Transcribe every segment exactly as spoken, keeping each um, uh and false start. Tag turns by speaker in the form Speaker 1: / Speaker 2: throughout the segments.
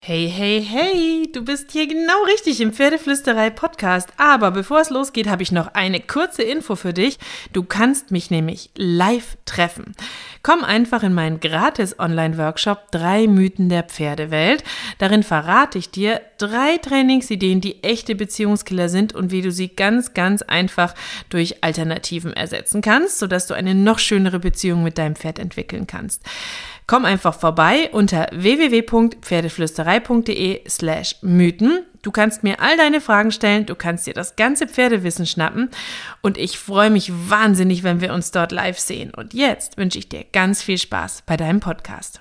Speaker 1: Hey, hey, hey, du bist hier genau richtig im Pferdeflüsterei-Podcast. Aber bevor es losgeht, habe ich noch eine kurze Info für dich. Du kannst mich nämlich live treffen. Komm einfach in meinen gratis Online-Workshop drei Mythen der Pferdewelt. Darin verrate ich dir drei Trainingsideen, die echte Beziehungskiller sind und wie du sie ganz, ganz einfach durch Alternativen ersetzen kannst, sodass du eine noch schönere Beziehung mit deinem Pferd entwickeln kannst. Komm einfach vorbei unter w w w punkt pferdeflüsterei punkt d e slash Mythen. Du kannst mir all deine Fragen stellen, du kannst dir das ganze Pferdewissen schnappen und ich freue mich wahnsinnig, wenn wir uns dort live sehen. Und jetzt wünsche ich dir ganz viel Spaß bei deinem Podcast.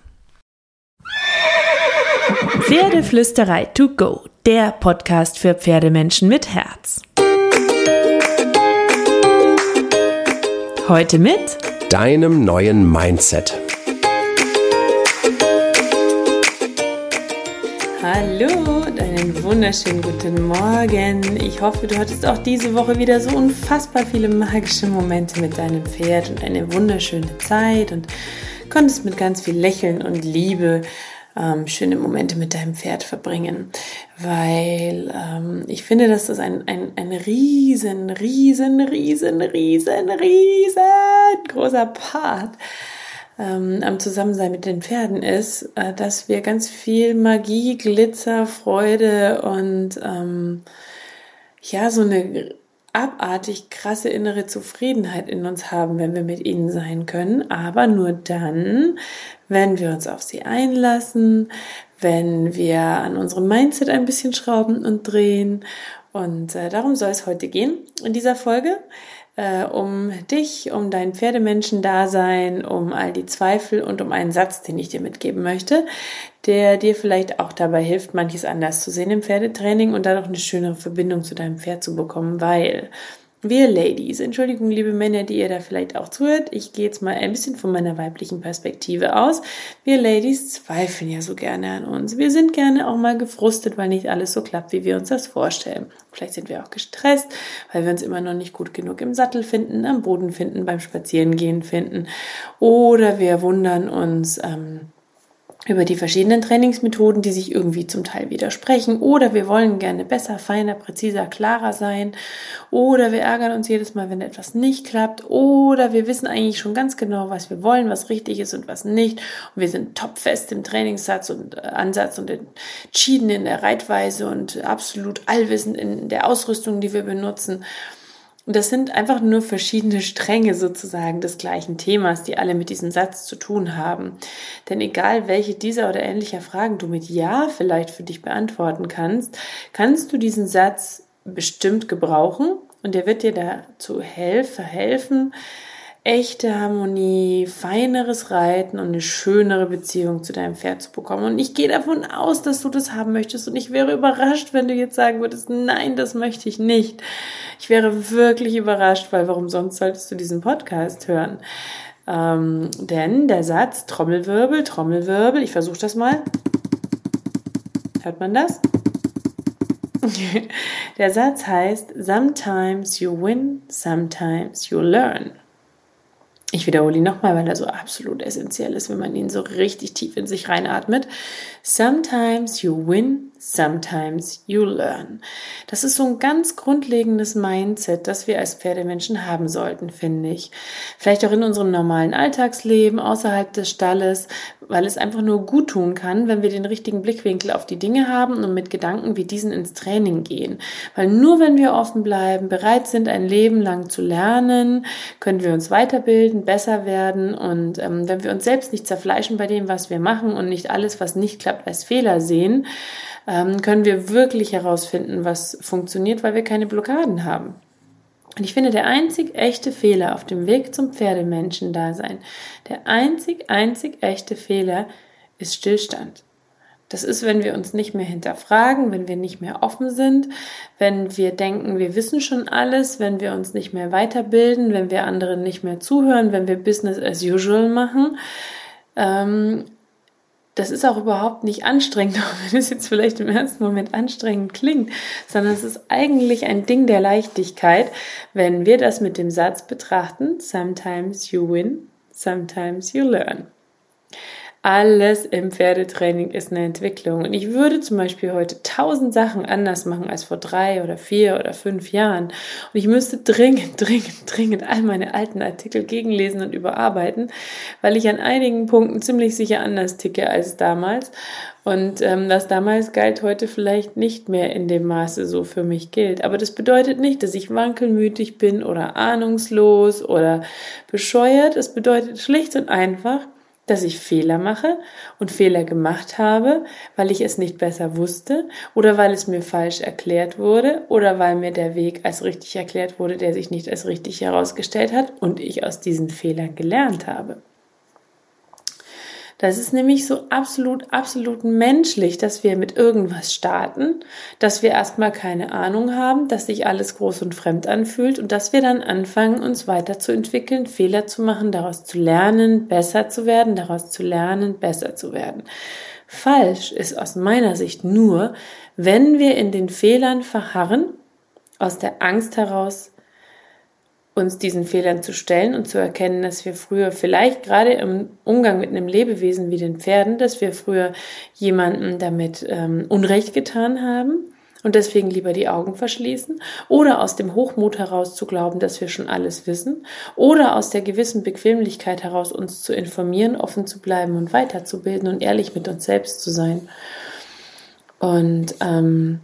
Speaker 1: Pferdeflüsterei to go, der Podcast für Pferdemenschen mit Herz. Heute mit
Speaker 2: deinem neuen Mindset.
Speaker 1: Hallo und einen wunderschönen guten Morgen. Ich hoffe, du hattest auch diese Woche wieder so unfassbar viele magische Momente mit deinem Pferd und eine wunderschöne Zeit und konntest mit ganz viel Lächeln und Liebe ähm, schöne Momente mit deinem Pferd verbringen, weil ähm, ich finde, dass das ein, ein, ein riesen, riesen, riesen, riesen, riesen großer Part Ähm, am Zusammensein mit den Pferden ist, äh, dass wir ganz viel Magie, Glitzer, Freude und ähm, ja, so eine abartig krasse innere Zufriedenheit in uns haben, wenn wir mit ihnen sein können, aber nur dann, wenn wir uns auf sie einlassen, wenn wir an unserem Mindset ein bisschen schrauben und drehen. Und äh, darum soll es heute gehen in dieser Folge. Äh, um dich, um dein Pferdemenschen-Dasein, um all die Zweifel und um einen Satz, den ich dir mitgeben möchte, der dir vielleicht auch dabei hilft, manches anders zu sehen im Pferdetraining und dadurch eine schönere Verbindung zu deinem Pferd zu bekommen, weil wir Ladies, Entschuldigung, liebe Männer, die ihr da vielleicht auch zuhört, ich gehe jetzt mal ein bisschen von meiner weiblichen Perspektive aus. Wir Ladies zweifeln ja so gerne an uns. Wir sind gerne auch mal gefrustet, weil nicht alles so klappt, wie wir uns das vorstellen. Vielleicht sind wir auch gestresst, weil wir uns immer noch nicht gut genug im Sattel finden, am Boden finden, beim Spazierengehen finden. Oder wir wundern uns ähm, über die verschiedenen Trainingsmethoden, die sich irgendwie zum Teil widersprechen, oder wir wollen gerne besser, feiner, präziser, klarer sein, oder wir ärgern uns jedes Mal, wenn etwas nicht klappt, oder wir wissen eigentlich schon ganz genau, was wir wollen, was richtig ist und was nicht, und wir sind topfest im Trainingssatz und Ansatz und entschieden in der Reitweise und absolut allwissend in der Ausrüstung, die wir benutzen. Und das sind einfach nur verschiedene Stränge sozusagen des gleichen Themas, die alle mit diesem Satz zu tun haben. Denn egal, welche dieser oder ähnlicher Fragen du mit Ja vielleicht für dich beantworten kannst, kannst du diesen Satz bestimmt gebrauchen und der wird dir dazu helfen, verhelfen, echte Harmonie, feineres Reiten und eine schönere Beziehung zu deinem Pferd zu bekommen. Und ich gehe davon aus, dass du das haben möchtest. Und ich wäre überrascht, wenn du jetzt sagen würdest, nein, das möchte ich nicht. Ich wäre wirklich überrascht, weil warum sonst solltest du diesen Podcast hören? Ähm, denn der Satz Trommelwirbel, Trommelwirbel, ich versuche das mal. Hört man das? Der Satz heißt, sometimes you win, sometimes you learn. Ich wiederhole ihn nochmal, weil er so absolut essentiell ist, wenn man ihn so richtig tief in sich reinatmet. Sometimes you win, sometimes you learn. Das ist so ein ganz grundlegendes Mindset, das wir als Pferdemenschen haben sollten, finde ich. Vielleicht auch in unserem normalen Alltagsleben, außerhalb des Stalles, weil es einfach nur gut tun kann, wenn wir den richtigen Blickwinkel auf die Dinge haben und mit Gedanken wie diesen ins Training gehen. Weil nur wenn wir offen bleiben, bereit sind, ein Leben lang zu lernen, können wir uns weiterbilden, besser werden und ähm, wenn wir uns selbst nicht zerfleischen bei dem, was wir machen und nicht alles, was nicht klappt, als Fehler sehen, ähm, können wir wirklich herausfinden, was funktioniert, weil wir keine Blockaden haben. Und ich finde, der einzig echte Fehler auf dem Weg zum Pferdemenschen-Dasein, der einzig, einzig echte Fehler ist Stillstand. Das ist, wenn wir uns nicht mehr hinterfragen, wenn wir nicht mehr offen sind, wenn wir denken, wir wissen schon alles, wenn wir uns nicht mehr weiterbilden, wenn wir anderen nicht mehr zuhören, wenn wir Business as usual machen. Ähm, das ist auch überhaupt nicht anstrengend, auch wenn es jetzt vielleicht im ersten Moment anstrengend klingt, sondern es ist eigentlich ein Ding der Leichtigkeit, wenn wir das mit dem Satz betrachten, sometimes you win, sometimes you learn. Alles im Pferdetraining ist eine Entwicklung. Und ich würde zum Beispiel heute tausend Sachen anders machen als vor drei oder vier oder fünf Jahren. Und ich müsste dringend, dringend, dringend all meine alten Artikel gegenlesen und überarbeiten, weil ich an einigen Punkten ziemlich sicher anders ticke als damals. Und ähm, was damals galt, heute vielleicht nicht mehr in dem Maße so für mich gilt. Aber das bedeutet nicht, dass ich wankelmütig bin oder ahnungslos oder bescheuert. Es bedeutet schlicht und einfach, dass ich Fehler mache und Fehler gemacht habe, weil ich es nicht besser wusste oder weil es mir falsch erklärt wurde oder weil mir der Weg als richtig erklärt wurde, der sich nicht als richtig herausgestellt hat und ich aus diesen Fehlern gelernt habe. Das ist nämlich so absolut, absolut menschlich, dass wir mit irgendwas starten, dass wir erstmal keine Ahnung haben, dass sich alles groß und fremd anfühlt und dass wir dann anfangen, uns weiterzuentwickeln, Fehler zu machen, daraus zu lernen, besser zu werden, daraus zu lernen, besser zu werden. Falsch ist aus meiner Sicht nur, wenn wir in den Fehlern verharren, aus der Angst heraus, uns diesen Fehlern zu stellen und zu erkennen, dass wir früher vielleicht gerade im Umgang mit einem Lebewesen wie den Pferden, dass wir früher jemandem damit ähm, Unrecht getan haben und deswegen lieber die Augen verschließen oder aus dem Hochmut heraus zu glauben, dass wir schon alles wissen oder aus der gewissen Bequemlichkeit heraus uns zu informieren, offen zu bleiben und weiterzubilden und ehrlich mit uns selbst zu sein. Und ähm,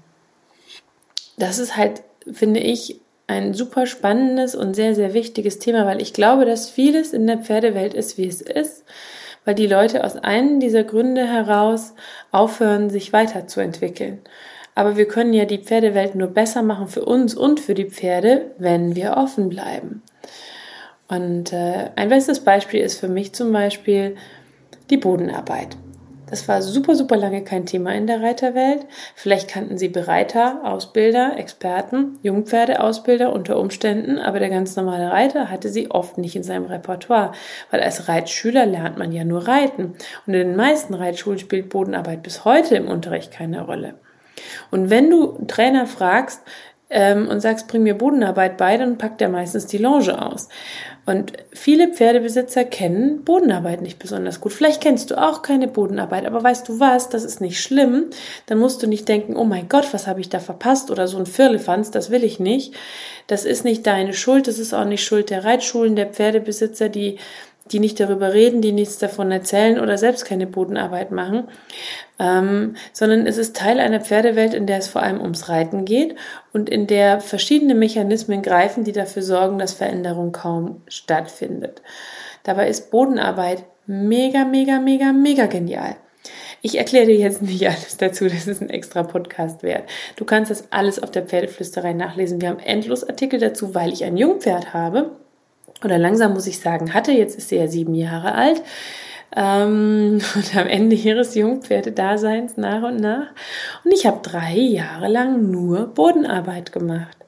Speaker 1: das ist halt, finde ich, ein super spannendes und sehr, sehr wichtiges Thema, weil ich glaube, dass vieles in der Pferdewelt ist, wie es ist, weil die Leute aus einem dieser Gründe heraus aufhören, sich weiterzuentwickeln. Aber wir können ja die Pferdewelt nur besser machen für uns und für die Pferde, wenn wir offen bleiben. Und äh, ein bestes Beispiel ist für mich zum Beispiel die Bodenarbeit. Das war super, super lange kein Thema in der Reiterwelt. Vielleicht kannten Sie Bereiter, Ausbilder, Experten, Jungpferdeausbilder unter Umständen, aber der ganz normale Reiter hatte sie oft nicht in seinem Repertoire, weil als Reitschüler lernt man ja nur reiten. Und in den meisten Reitschulen spielt Bodenarbeit bis heute im Unterricht keine Rolle. Und wenn du einen Trainer fragst ähm, und sagst, bring mir Bodenarbeit bei, dann packt er meistens die Longe aus. Und viele Pferdebesitzer kennen Bodenarbeit nicht besonders gut. Vielleicht kennst du auch keine Bodenarbeit, aber weißt du was, das ist nicht schlimm. Dann musst du nicht denken, oh mein Gott, was habe ich da verpasst oder so ein Firlefanz, das will ich nicht. Das ist nicht deine Schuld, das ist auch nicht Schuld der Reitschulen, der Pferdebesitzer, die die nicht darüber reden, die nichts davon erzählen oder selbst keine Bodenarbeit machen, ähm, sondern es ist Teil einer Pferdewelt, in der es vor allem ums Reiten geht und in der verschiedene Mechanismen greifen, die dafür sorgen, dass Veränderung kaum stattfindet. Dabei ist Bodenarbeit mega, mega, mega, mega genial. Ich erkläre dir jetzt nicht alles dazu, das ist ein extra Podcast wert. Du kannst das alles auf der Pferdeflüsterei nachlesen. Wir haben endlos Artikel dazu, weil ich ein Jungpferd habe. Oder langsam muss ich sagen, hatte, jetzt ist sie ja sieben Jahre alt ähm, und am Ende ihres Jungpferdedaseins nach und nach. Und ich habe drei Jahre lang nur Bodenarbeit gemacht,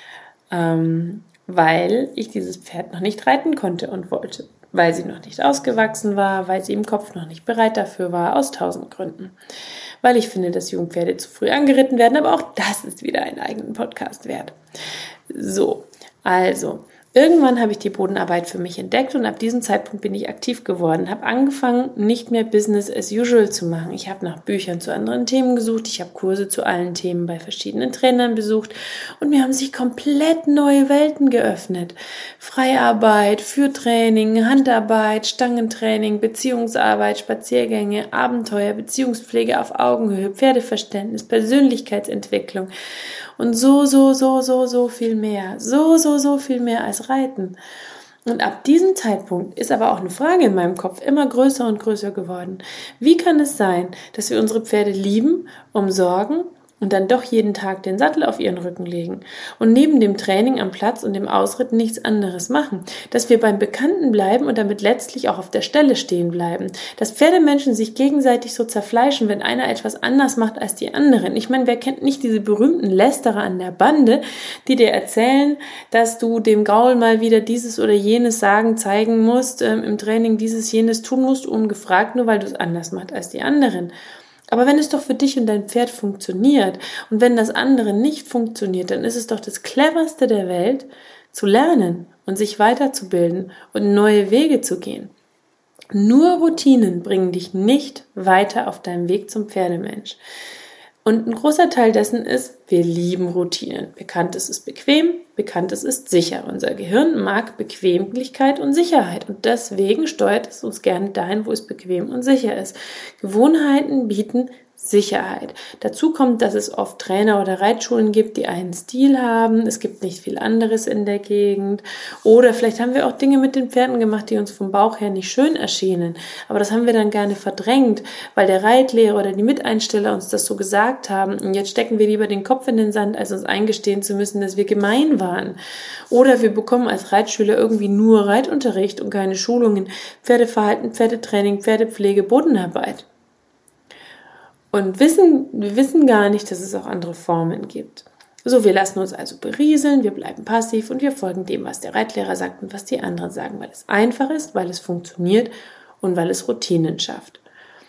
Speaker 1: ähm, weil ich dieses Pferd noch nicht reiten konnte und wollte, weil sie noch nicht ausgewachsen war, weil sie im Kopf noch nicht bereit dafür war, aus tausend Gründen. Weil ich finde, dass Jungpferde zu früh angeritten werden, aber auch das ist wieder einen eigenen Podcast wert. So, also... Irgendwann habe ich die Bodenarbeit für mich entdeckt und ab diesem Zeitpunkt bin ich aktiv geworden, habe angefangen, nicht mehr Business as usual zu machen. Ich habe nach Büchern zu anderen Themen gesucht, ich habe Kurse zu allen Themen bei verschiedenen Trainern besucht und mir haben sich komplett neue Welten geöffnet. Freiarbeit, Führtraining, Handarbeit, Stangentraining, Beziehungsarbeit, Spaziergänge, Abenteuer, Beziehungspflege auf Augenhöhe, Pferdeverständnis, Persönlichkeitsentwicklung. Und so, so, so, so, so viel mehr. So, so, so viel mehr als Reiten. Und ab diesem Zeitpunkt ist aber auch eine Frage in meinem Kopf immer größer und größer geworden. Wie kann es sein, dass wir unsere Pferde lieben, umsorgen und dann doch jeden Tag den Sattel auf ihren Rücken legen und neben dem Training am Platz und dem Ausritt nichts anderes machen, dass wir beim Bekannten bleiben und damit letztlich auch auf der Stelle stehen bleiben, dass Pferdemenschen sich gegenseitig so zerfleischen, wenn einer etwas anders macht als die anderen. Ich meine, wer kennt nicht diese berühmten Lästerer an der Bande, die dir erzählen, dass du dem Gaul mal wieder dieses oder jenes sagen, zeigen musst, ähm, im Training dieses, jenes tun musst, ungefragt, nur weil du es anders machst als die anderen. Aber wenn es doch für dich und dein Pferd funktioniert und wenn das andere nicht funktioniert, dann ist es doch das Cleverste der Welt, zu lernen und sich weiterzubilden und neue Wege zu gehen. Nur Routinen bringen dich nicht weiter auf deinem Weg zum Pferdemensch. Und ein großer Teil dessen ist, wir lieben Routinen. Bekanntes ist bequem, Bekanntes ist sicher. Unser Gehirn mag Bequemlichkeit und Sicherheit und deswegen steuert es uns gerne dahin, wo es bequem und sicher ist. Gewohnheiten bieten Sicherheit. Dazu kommt, dass es oft Trainer oder Reitschulen gibt, die einen Stil haben. Es gibt nicht viel anderes in der Gegend. Oder vielleicht haben wir auch Dinge mit den Pferden gemacht, die uns vom Bauch her nicht schön erschienen. Aber das haben wir dann gerne verdrängt, weil der Reitlehrer oder die Miteinsteller uns das so gesagt haben. Und jetzt stecken wir lieber den Kopf in den Sand, als uns eingestehen zu müssen, dass wir gemein waren. Oder wir bekommen als Reitschüler irgendwie nur Reitunterricht und keine Schulungen, Pferdeverhalten, Pferdetraining, Pferdepflege, Bodenarbeit. Und wissen, wir wissen gar nicht, dass es auch andere Formen gibt. So, wir lassen uns also berieseln, wir bleiben passiv und wir folgen dem, was der Reitlehrer sagt und was die anderen sagen, weil es einfach ist, weil es funktioniert und weil es Routinen schafft.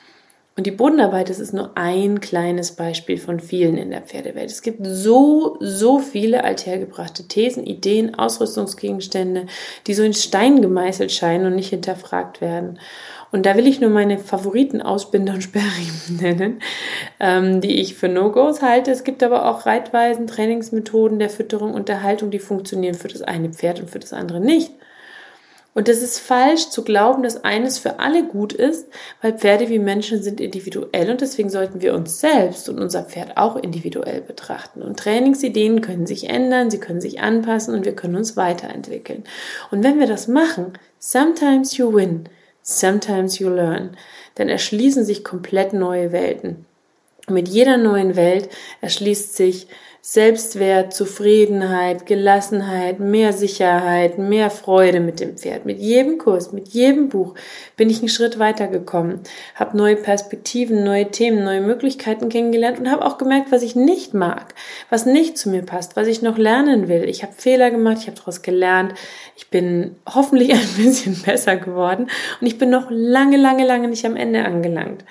Speaker 1: Und die Bodenarbeit, das ist nur ein kleines Beispiel von vielen in der Pferdewelt. Es gibt so, so viele althergebrachte Thesen, Ideen, Ausrüstungsgegenstände, die so in Stein gemeißelt scheinen und nicht hinterfragt werden. Und da will ich nur meine Favoriten Ausbinder und Sperrriemen nennen, ähm, die ich für No-Gos halte. Es gibt aber auch Reitweisen, Trainingsmethoden der Fütterung und der Haltung, die funktionieren für das eine Pferd und für das andere nicht. Und es ist falsch zu glauben, dass eines für alle gut ist, weil Pferde wie Menschen sind individuell und deswegen sollten wir uns selbst und unser Pferd auch individuell betrachten. Und Trainingsideen können sich ändern, sie können sich anpassen und wir können uns weiterentwickeln. Und wenn wir das machen, sometimes you win. Sometimes you learn, dann erschließen sich komplett neue Welten. Mit jeder neuen Welt erschließt sich Selbstwert, Zufriedenheit, Gelassenheit, mehr Sicherheit, mehr Freude mit dem Pferd. Mit jedem Kurs, mit jedem Buch bin ich einen Schritt weitergekommen, habe neue Perspektiven, neue Themen, neue Möglichkeiten kennengelernt und habe auch gemerkt, was ich nicht mag, was nicht zu mir passt, was ich noch lernen will. Ich habe Fehler gemacht, ich habe daraus gelernt, ich bin hoffentlich ein bisschen besser geworden und ich bin noch lange, lange, lange nicht am Ende angelangt.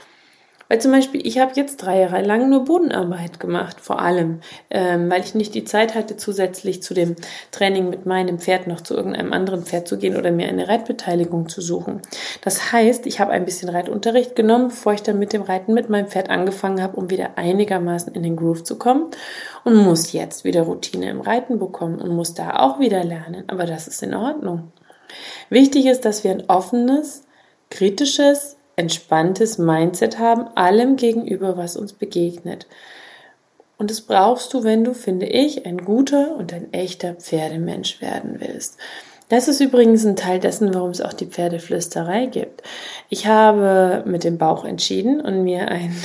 Speaker 1: Weil zum Beispiel, ich habe jetzt drei Jahre lang nur Bodenarbeit gemacht, vor allem, ähm, weil ich nicht die Zeit hatte, zusätzlich zu dem Training mit meinem Pferd noch zu irgendeinem anderen Pferd zu gehen oder mir eine Reitbeteiligung zu suchen. Das heißt, ich habe ein bisschen Reitunterricht genommen, bevor ich dann mit dem Reiten mit meinem Pferd angefangen habe, um wieder einigermaßen in den Groove zu kommen und muss jetzt wieder Routine im Reiten bekommen und muss da auch wieder lernen. Aber das ist in Ordnung. Wichtig ist, dass wir ein offenes, kritisches, entspanntes Mindset haben, allem gegenüber, was uns begegnet. Und das brauchst du, wenn du, finde ich, ein guter und ein echter Pferdemensch werden willst. Das ist übrigens ein Teil dessen, warum es auch die Pferdeflüsterei gibt. Ich habe mit dem Bauch entschieden und mir ein,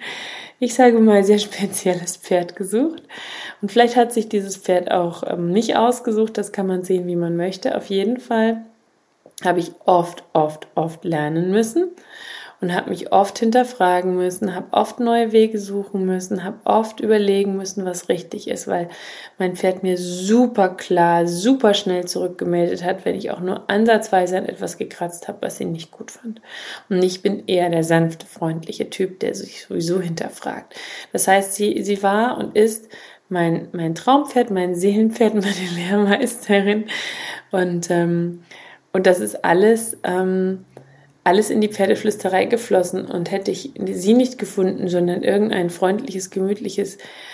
Speaker 1: ich sage mal, sehr spezielles Pferd gesucht. Und vielleicht hat sich dieses Pferd auch ähm, nicht ausgesucht, das kann man sehen, wie man möchte. Auf jeden Fall habe ich oft, oft, oft lernen müssen und habe mich oft hinterfragen müssen, habe oft neue Wege suchen müssen, habe oft überlegen müssen, was richtig ist, weil mein Pferd mir super klar, super schnell zurückgemeldet hat, wenn ich auch nur ansatzweise an etwas gekratzt habe, was sie nicht gut fand. Und ich bin eher der sanfte, freundliche Typ, der sich sowieso hinterfragt. Das heißt, sie, sie war und ist mein, mein Traumpferd, mein Seelenpferd, meine Lehrmeisterin und ähm, Und das ist alles, ähm, alles in die Pferdeflüsterei geflossen. Und hätte ich sie nicht gefunden, sondern irgendein freundliches, gemütliches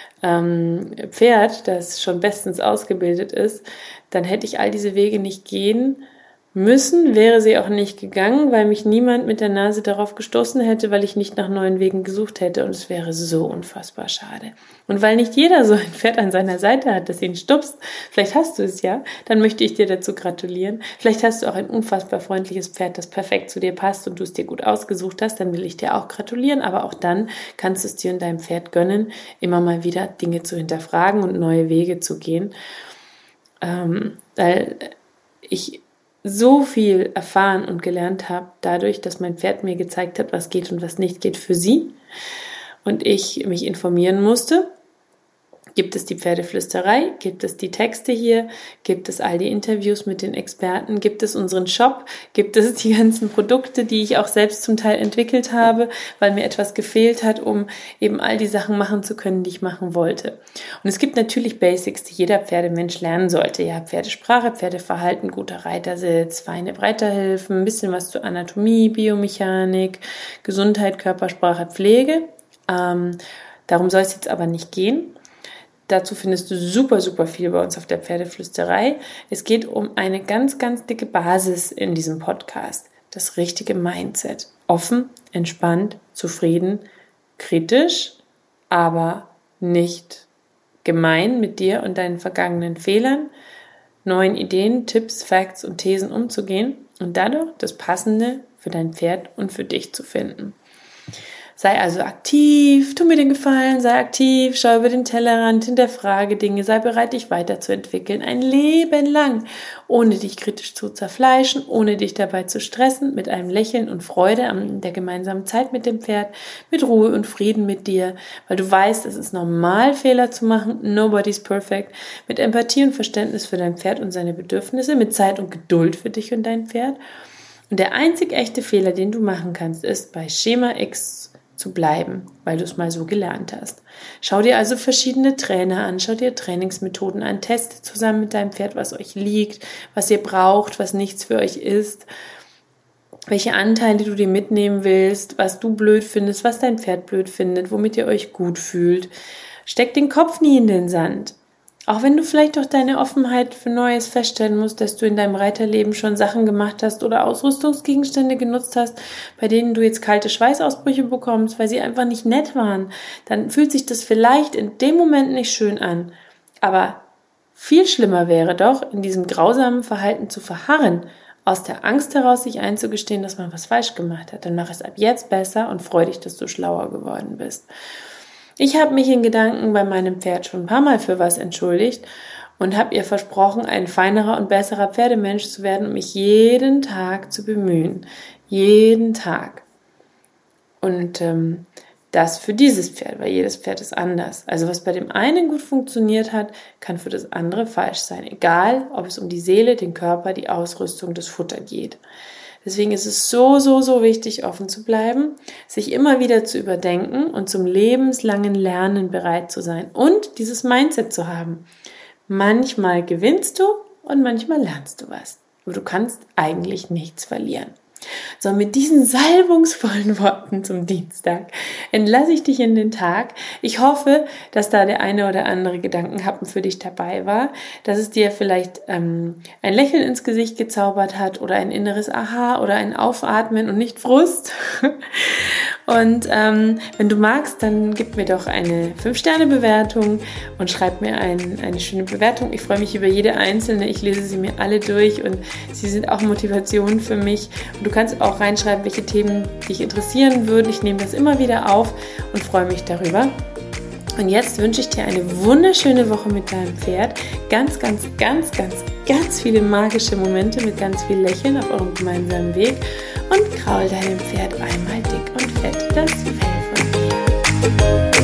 Speaker 1: ähm, Pferd, das schon bestens ausgebildet ist, dann hätte ich all diese Wege nicht gehen müssen, wäre sie auch nicht gegangen, weil mich niemand mit der Nase darauf gestoßen hätte, weil ich nicht nach neuen Wegen gesucht hätte und es wäre so unfassbar schade. Und weil nicht jeder so ein Pferd an seiner Seite hat, das ihn stupst, vielleicht hast du es ja, dann möchte ich dir dazu gratulieren. Vielleicht hast du auch ein unfassbar freundliches Pferd, das perfekt zu dir passt und du es dir gut ausgesucht hast, dann will ich dir auch gratulieren, aber auch dann kannst du es dir und deinem Pferd gönnen, immer mal wieder Dinge zu hinterfragen und neue Wege zu gehen. Ähm, weil ich so viel erfahren und gelernt habe, dadurch, dass mein Pferd mir gezeigt hat, was geht und was nicht geht für sie und ich mich informieren musste, Gibt es die Pferdeflüsterei? Gibt es die Texte hier? Gibt es all die Interviews mit den Experten? Gibt es unseren Shop? Gibt es die ganzen Produkte, die ich auch selbst zum Teil entwickelt habe, weil mir etwas gefehlt hat, um eben all die Sachen machen zu können, die ich machen wollte? Und es gibt natürlich Basics, die jeder Pferdemensch lernen sollte. Ja, Pferdesprache, Pferdeverhalten, guter Reitersitz, feine Reiterhilfen, ein bisschen was zur Anatomie, Biomechanik, Gesundheit, Körpersprache, Pflege. Ähm, darum soll es jetzt aber nicht gehen. Dazu findest du super, super viel bei uns auf der Pferdeflüsterei. Es geht um eine ganz, ganz dicke Basis in diesem Podcast. Das richtige Mindset. Offen, entspannt, zufrieden, kritisch, aber nicht gemein mit dir und deinen vergangenen Fehlern, neuen Ideen, Tipps, Facts und Thesen umzugehen und dadurch das Passende für dein Pferd und für dich zu finden. Sei also aktiv, tu mir den Gefallen, sei aktiv, schau über den Tellerrand, hinterfrage Dinge, sei bereit, dich weiterzuentwickeln, ein Leben lang, ohne dich kritisch zu zerfleischen, ohne dich dabei zu stressen, mit einem Lächeln und Freude an der gemeinsamen Zeit mit dem Pferd, mit Ruhe und Frieden mit dir, weil du weißt, es ist normal, Fehler zu machen, nobody's perfect, mit Empathie und Verständnis für dein Pferd und seine Bedürfnisse, mit Zeit und Geduld für dich und dein Pferd. Und der einzig echte Fehler, den du machen kannst, ist, bei Schema X zu bleiben, weil du es mal so gelernt hast. Schau dir also verschiedene Trainer an, schau dir Trainingsmethoden an, teste zusammen mit deinem Pferd, was euch liegt, was ihr braucht, was nichts für euch ist, welche Anteile du dir mitnehmen willst, was du blöd findest, was dein Pferd blöd findet, womit ihr euch gut fühlt. Steck den Kopf nie in den Sand. Auch wenn du vielleicht durch deine Offenheit für Neues feststellen musst, dass du in deinem Reiterleben schon Sachen gemacht hast oder Ausrüstungsgegenstände genutzt hast, bei denen du jetzt kalte Schweißausbrüche bekommst, weil sie einfach nicht nett waren, dann fühlt sich das vielleicht in dem Moment nicht schön an. Aber viel schlimmer wäre doch, in diesem grausamen Verhalten zu verharren, aus der Angst heraus sich einzugestehen, dass man was falsch gemacht hat. Dann mach es ab jetzt besser und freu dich, dass du schlauer geworden bist. Ich habe mich in Gedanken bei meinem Pferd schon ein paar Mal für was entschuldigt und habe ihr versprochen, ein feinerer und besserer Pferdemensch zu werden und mich jeden Tag zu bemühen. Jeden Tag. Und ähm, das für dieses Pferd, weil jedes Pferd ist anders. Also was bei dem einen gut funktioniert hat, kann für das andere falsch sein. Egal, ob es um die Seele, den Körper, die Ausrüstung, das Futter geht. Deswegen ist es so, so, so wichtig, offen zu bleiben, sich immer wieder zu überdenken und zum lebenslangen Lernen bereit zu sein und dieses Mindset zu haben. Manchmal gewinnst du und manchmal lernst du was, aber du kannst eigentlich nichts verlieren. So, mit diesen salbungsvollen Worten zum Dienstag entlasse ich dich in den Tag. Ich hoffe, dass da der eine oder andere Gedankenhappen für dich dabei war, dass es dir vielleicht ähm, ein Lächeln ins Gesicht gezaubert hat oder ein inneres Aha oder ein Aufatmen und nicht Frust. Und ähm, wenn du magst, dann gib mir doch eine fünf Sterne Bewertung und schreib mir ein, eine schöne Bewertung. Ich freue mich über jede einzelne. Ich lese sie mir alle durch und sie sind auch Motivation für mich. Und du kannst auch reinschreiben, welche Themen dich interessieren würden. Ich nehme das immer wieder auf und freue mich darüber. Und jetzt wünsche ich dir eine wunderschöne Woche mit deinem Pferd. Ganz, ganz, ganz, ganz, ganz viele magische Momente mit ganz viel Lächeln auf eurem gemeinsamen Weg. Und kraul deinem Pferd einmal dick und fett das Fell von dir.